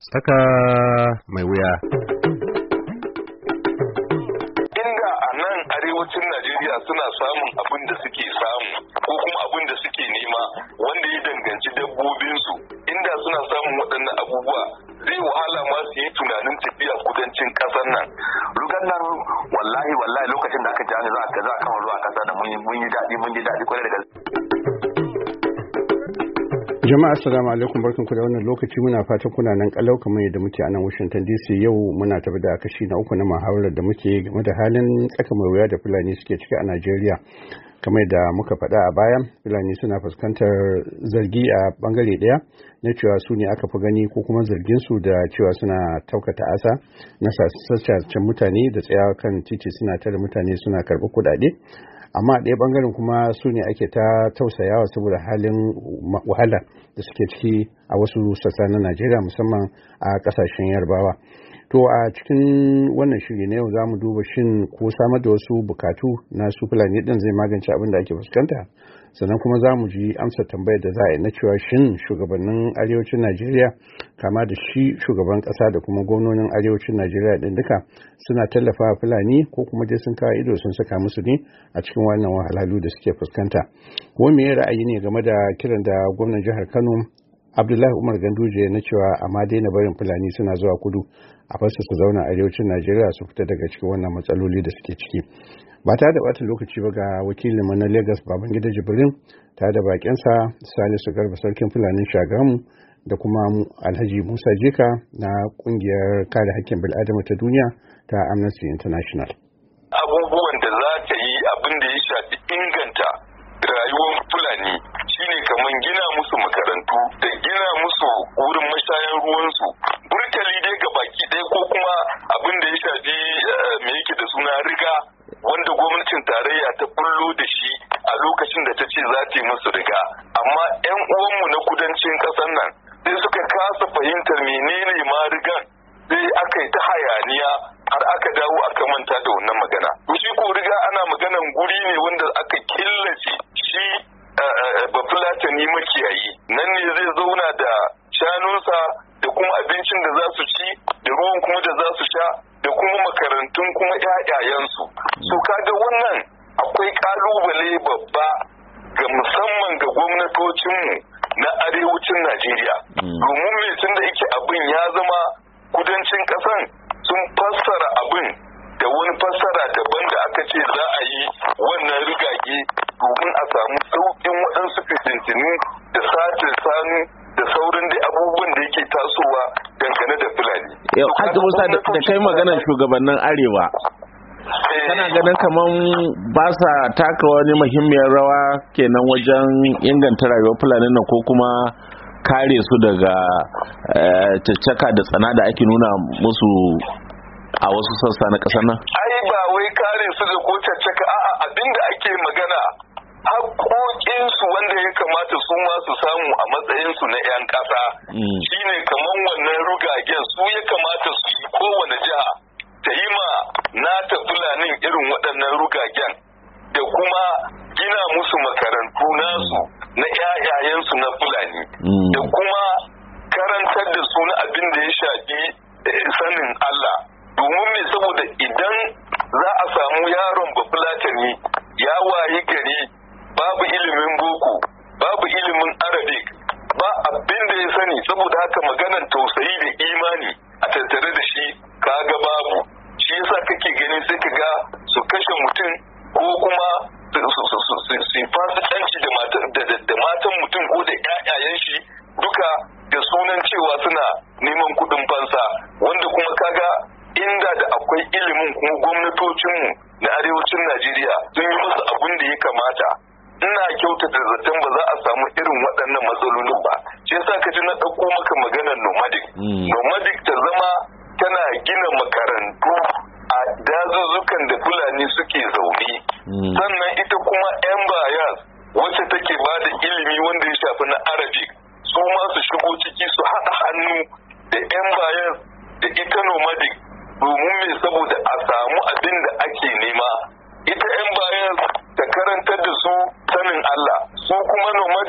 Tsaka mai wuya. Inda a nan arewacin Najeriya suna samun abin da suke samu ko kuma abin da suke nema wanda ya danganci dabbobinsu, inda suna samun waɗannan abubuwa zai wahala ma su yi tunanin tafiya kudancin ƙasar nan. Rugan nan wallahi lokacin da aka ji za a kama ruwa ƙasa da mun ji daɗi kwarai da gaske. Jama'a assalamu alaikum, barkanku da wannan lokaci. Muna fatan kuna nan kalau kamar yadda muke a nan Washington DC. Yau muna tafi da kashi na uku na muhawarar da muke game da halin tsaka mai wuya da Fulani suke ciki a Najeriya. Kamar da muka faɗa a baya, Fulani suna fuskantar zargi a bangare ɗaya na cewa su ne aka fi gani ko kuma zargin su da cewa suna taukata asa na sassacen mutane da tsayawa kan titi suna tare mutane suna karɓi kuɗaɗe. Amma a ɗaya ɓangaren kuma su ne ake ta tausayawa saboda halin wahala da suke ciki a wasu sassa na Najeriya, musamman a ƙasashen Yarbawa. To a cikin wannan shiri na yau za mu duba shin ko samar da wasu bukatu na su Fulani ɗin zai magance abin da ake fuskanta, sannan kuma za mu ji amsar tambayar da za a yi na cewa shin shugabannin arewacin Najeriya kama da shi shugaban ƙasa da kuma gwamnonin arewacin Najeriya ɗin duka suna tallafa Fulani ko kuma dai sun kawo ido sun saka musu ne a cikin wannan wahalhalu da suke fuskanta. Ko me ra'ayi ne game da kiran da gwamnan jihar Kano Abdullahi Umar Ganduje na cewa amma daina barin Fulani suna zuwa kudu a fasa su zauna arewacin Najeriya su fita daga cikin wannan matsaloli da suke ciki. Ba ta da bata lokaci ba ga wakilin mu na Lagos Babangida Jibrin ta da bakinsa Salisu Garba sarkin Fulanin Shagamu da kuma Alhaji Musa Jeka na kungiyar kare haƙƙin bil'adama ta duniya ta Amnesty International. Abubuwan da za ta yi abin da ya shafi inganta rayuwar Fulani shine kamar gina musu makarantu da gina musu wurin mashayan ruwansu, burtali dai ga baki ɗaya, ko kuma abin da ya shafi me yake da suna riga wanda gwamnatin tarayya ta bullo da shi a lokacin da ta ce za ta yi musu riga. Amma 'yan uwanmu na kudancin ƙasar nan sai suka kasa fahimtar menene ma rigan, sai aka yi ta hayaniya har aka dawo aka manta da wannan magana. Shi ko riga ana maganan guri ne wanda aka killace shi bafulatani makiyayi, nan ne zai zauna da shanunsa da kuma abincin da za su ci da ruwan kuma da za su sha da kuma makarantun kuma ƴaƴayensu. So kaga wannan akwai kalubale babba ga musamman ga gwamnatocinmu na arewacin Najeriya. Domin me tun da yake abin ya zama kudancin ƙasan sun fassara abin da wani fassara daban da aka ce za a yi wannan rigage domin a samu sauƙin waɗansu fitintinu da satin sanu da saurin da abubuwan da yake tasowa dangane da Fulani. Hajji Musa da kai maganar shugabannin Arewa. Kana ganin kaman ba sa taka wani muhimmiyar rawa kenan wajen inganta rayuwar Fulani nan ko kuma kare su daga caccaka da tsana da ake nuna musu a wasu sassa na ƙasar nan? Ai ba wai kare su da ko caccaka, a'a abinda ake magana haƙoƙinsu wanda ya kamata su ma su samu a matsayinsu na 'yan ƙasa shine kaman wannan rugagen su ya kamata su yi kowane jiha ta yi ma nata Fulanin irin waɗannan rugagen da kuma gina musu makarantu nasu na 'ya'yayensu na Fulani da kuma karantar da su na abin da ya shafi sanin Allah. Domin me, saboda idan za a samu yaron bafulatani ya wayi gari babu ilimin boko babu ilimin arabic ba abin da ya sani, saboda haka maganan tausayi da imani a tattare da shi kaga babu. Shi yasa kake gani sai ka ga su kashe mutum ko kuma su fasikanci da matan mutum ko da ƴaƴayen shi duka da sunan cewa suna neman kuɗin fansa, wanda kuma kaga inda da akwai ilimin kuma gwamnatocinmu na arewacin Najeriya sun yi musu abin da ya kamata, ina kyautata zaton ba za a samu irin waɗannan matsalolin ba. Shi yasa ka ji na ɗauko maka maganar nomadic. Nomadic ta zama tana gina makarantu a dazuzzukan da Fulani suke zaune. Sannan ita kuma yan bayas wacce take ba da ilimi wanda ya shafi na Arabic, su ma su shigo ciki su haɗa hannu da yan bayas da ita nomadic domin me, saboda a samu abin da ake nema. Ita yan bayan ta karantar da su sanin Allah, su kuma nomadic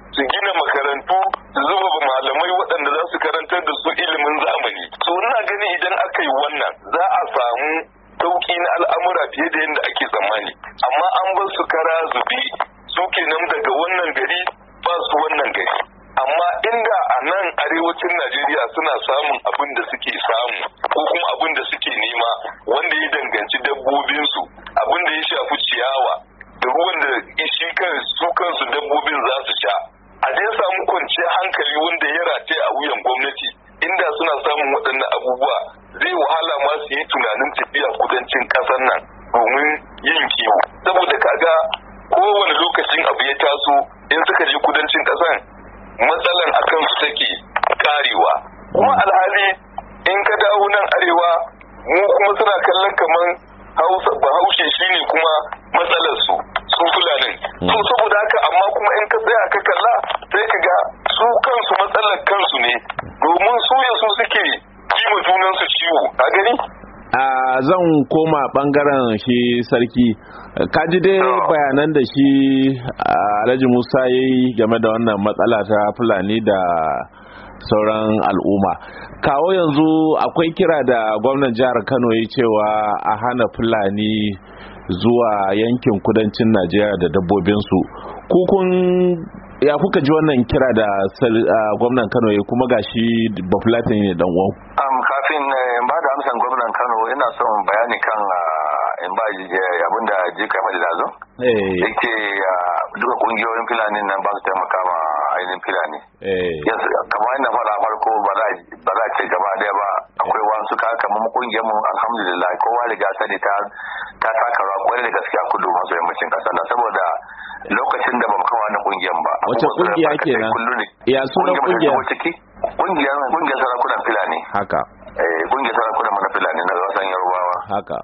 su gina makarantu su zuba malamai waɗanda za su karantar da su ilimin zamani. So ina gani idan aka yi wannan za a samu sauƙi na al'amura fiye da yadda ake tsammani, amma an bar su kara zubi su kenan daga wannan gari ba su wannan gari. Amma inda a nan arewacin Najeriya suna samun abin da suke samu ko kuma abin da suke nema wanda ya danganci dabbobinsu, abin da ya shafi ciyawa da ruwan da shi su kansu dabbobin za su sha, a dai samu kwanciyar hankali wanda ya rataye a wuyan gwamnati. Inda suna samun waɗannan abubuwa zai wahala ma su yi tunanin tafiya kudancin ƙasar nan domin yin kiwo, saboda kaga kowane lokacin abu ya taso in suka je kudancin ƙasar matsalan a kansu take karewa, kuma alhali in ka dawo nan arewa mu kuma suna kallon kaman bahaushe shine kuma matsalar su fulanin. So saboda haka amma kuma in ka tsaya ka kalla sai ka ga su kansu matsalar kansu ne, domin su suke jima junan su ciwo, ka gani? Zan koma bangaren shi sarki, kaji dai bayanan da shi Alhaji Musa ya yi game da wannan matsala ta Fulani da sauran al'umma. Kawo yanzu akwai kira da gwamnan jihar Kano ya cewa a hana Fulani zuwa yankin kudancin Najeriya da dabbobinsu. Ya kuka ji wannan kira da gwamnan Kano ya kuma gashi Bafulatin ne dan uwan? Kafin ba da amsan gwamnan Kano ina son bayani kan in ba abin da jika faɗi da zo. Yake duka kungiyoyin Fulani nan ba su taimaka ma ainihin Fulani. Kamar yadda faɗa farko ba za ce gaba ɗaya ba, akwai wasu kamar kungiyar mu alhamdulillah kowa riga sani ta taka rawa kwarai da gaskiya kudu maso yammacin ƙasar nan, saboda lokacin da bamu kawo wannan kungiyar ba. Wace kungiya kenan? Ya sunan kungiyar? Kungiyar sarakunan Fulani. Haka. Kungiyar sarakunan mana Fulani na wasan Yarbawa. Haka.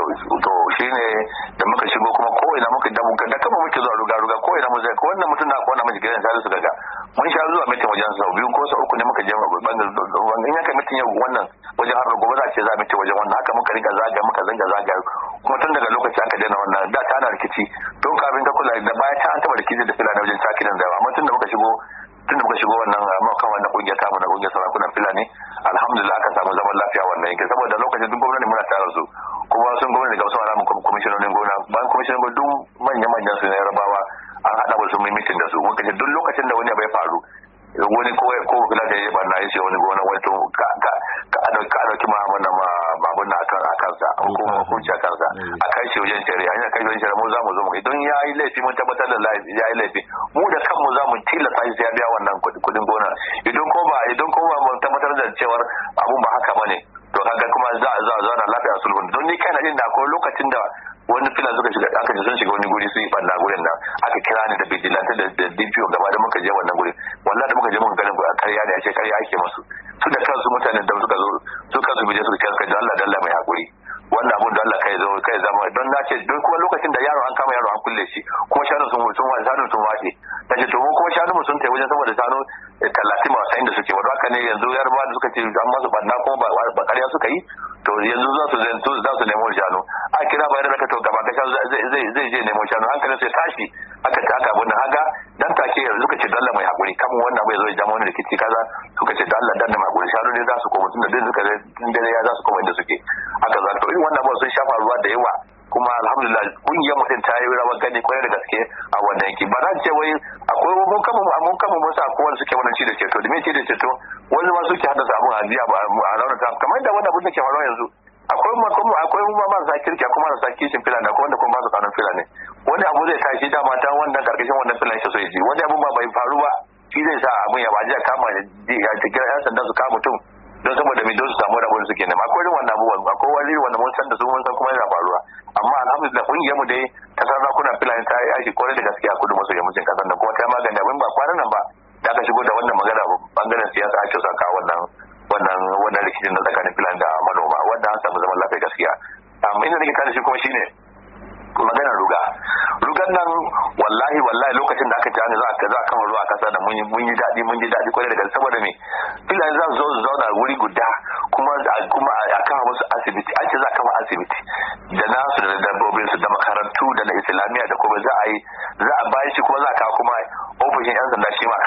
To shine da muka shigo kuma ko ina muka da kama muke zuwa ruga ko ina mu zai ko wannan mutum na ko wannan miji gidan sai su daga mun sha zuwa mitin wajen sau biyu ko sau uku ne muka je bangaren in yaka mitin yau wannan wajen har gobe za ce za mitin wajen wannan haka muka riga muka zanga kuma tun daga lokaci aka daina wannan da ta na rikici don kafin ka kula da baya ta an taba rikici da Fulani wajen sakinan da amma tun da muka shigo wannan kan wannan kungiyar tamu na kungiyar sarakunan Fulani alhamdulillah aka samu zaman lafiya wannan yake, saboda lokacin duk gwamnati muna tare su kuma sun gwamnati ga wasu alamun kwamishinonin gona bayan kwamishinonin gona duk manya-manyan su na Yarbawa an haɗa wasu mai mitin da su muka ce duk lokacin da wani bai faru wani ko kula da ya barna ya ce wani gona wani to ka ɗauki wannan babun na a kansa hukunci a kansa a kai shi wajen shari'a ina kai wajen shari'a mu za mu zo mu idan ya yi laifi mun tabbatar da ya yi laifi mu da kanmu za mu tilasta shi sai ya biya wannan kudin gona idan ko ba mun tabbatar da cewar abun ba haka bane to kaga kuma za a zauna lafiya sulhun don ni kai na jin da akwai lokacin da wani filan suka shiga aka ji sun shiga wani guri sun yi banna gurin nan aka kira ni da vigilante da DPO gaba da muka je wannan guri wallahi da muka je muka ganin karya ne a ce karya ake masu su da kansu mutanen da suka zo su kansu bije suka ce da Allah mai hakuri wannan abun da Allah kai zama don na ce don kuma lokacin da yaro an kama yaro an kulle shi kuma shanu sun wace nace to mu kuma shanu sun tai wajen saboda shanu 30 masu inda suke wato haka ne yanzu yarba da suka ce an masu banna kuma ba ƙarya suka yi to yanzu za su nemo shanu a kira bayan da ka to gaba ka shanu zai je nemo shanu hankalin sai tashi aka ta haka abun haka dan take yanzu suka ce dalla mai hakuri kamun wannan bai zo ya jama wani rikici kaza suka ce dalla dan mai hakuri shanu ne za su koma tunda din suka dare ya za su koma inda suke aka za to irin wannan ba sun shafa ruwa da yawa kuma alhamdulillah kungiyar mutum ta yi rawar gani kwarai da gaske a wannan yanki ba za ce wai akwai mun kama mun sa akwai wanda suke wannan ci da ceto da me ci da ceto wani ma suke haddasa abun ajiya a raunata kamar yadda wannan abun da ke faruwa yanzu akwai mu ma sa kirki kuma sa kishin filan da wanda kuma ba su kanun filan ne wani abu zai tashi dama ta wannan karkashin wannan filan shi so ya ji wani abu ba bai faru ba shi zai sa abun ya baje kama ya kira yan sanda su kama mutum don saboda mai don su samu rabon suke nema akwai irin wannan abubuwan akwai wani wanda mun san da su mun san kuma yana faruwa amma alhamdulillah kungiyar mu dai ta sarakuna filan ta yi aiki kwarai da gaskiya kudu maso yammacin kasar nan kuma ta magani abin ba kwanan nan ba da aka shigo da wannan magana bangaren siyasa ake saka wannan rikicin na tsakanin filan da manoma wanda an samu zaman lafiya gaskiya inda nake tare shi kuma shine maganar rugan nan wallahi lokacin da aka tani za a kama ruwa kasa da mun yi daɗi kwarai da gaske saboda me filan za su zo su zauna wuri guda kuma a kama wasu asibiti an ce za a kama asibiti da nasu da dabbobin su da makarantu da na islamiyya da kuma za a bayan shi kuma za a kawo kuma ofishin yan sanda shi ma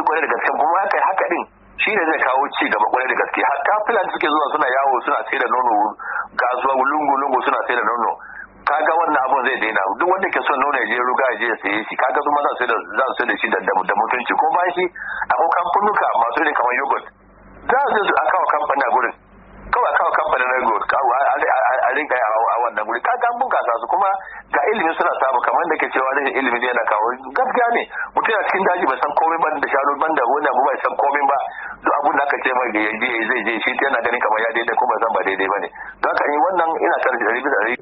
kwarai da gaske kuma haka din shi ne zai kawo ci gaba kwarai da gaske. Hatta fulani suke zuwa suna yawo suna sai da nono kasuwa lungu suna sai da nono, kaga wannan abun zai daina. Duk wanda ke son nono ya je ruga ya je ya saye shi, kaga su ma za su sai da shi da mutunci. Ko bayan shi akwai kamfanuka masu irin kamar yogurt za su a kawo kamfani a gurin, kawai kawo kamfanin na yogurt a rinka a wannan guri, kaga an bunkasa su kuma ga ilimin suna samu. Kamar da ke cewa rashin ilimin yana kawo gaskiya ne, mutum yana cikin daji bai san komai ban da shanu ban da wani abu bai san komai ba, duk abun da aka ce mai da yaje zai je shi yana ganin kamar ya daidai kuma san ba daidai bane. Don haka in wannan ina tare da bisa ɗari.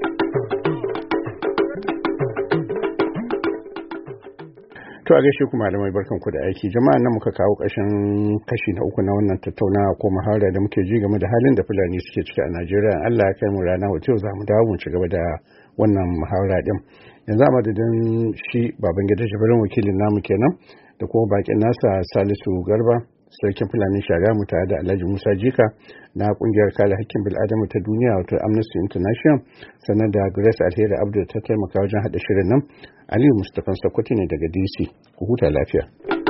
To a gaishe ku malamai, barkan ku da aiki. Jama'a nan muka kawo ƙarshen kashi na uku na wannan tattaunawa ko muhawara da muke ji game da halin da Fulani suke ciki a Najeriya. Allah ya kai mu rana wata yau za mu dawo mu ci gaba da wannan muhawara din. Yanzu a madadin shi Babangida Jibrin wakilin namu kenan da kuma bakin nasa Salisu Garba, sarkin Fulani Shagamu, tare da Alhaji Musa Jika na kungiyar kare hakkin bil'adama ta duniya wato Amnesty International, sannan da Grace Alheri Abdul ta taimaka wajen haɗa shirin nan. Aliyu Mustapha Sokoto ne daga DC. Ku huta lafiya.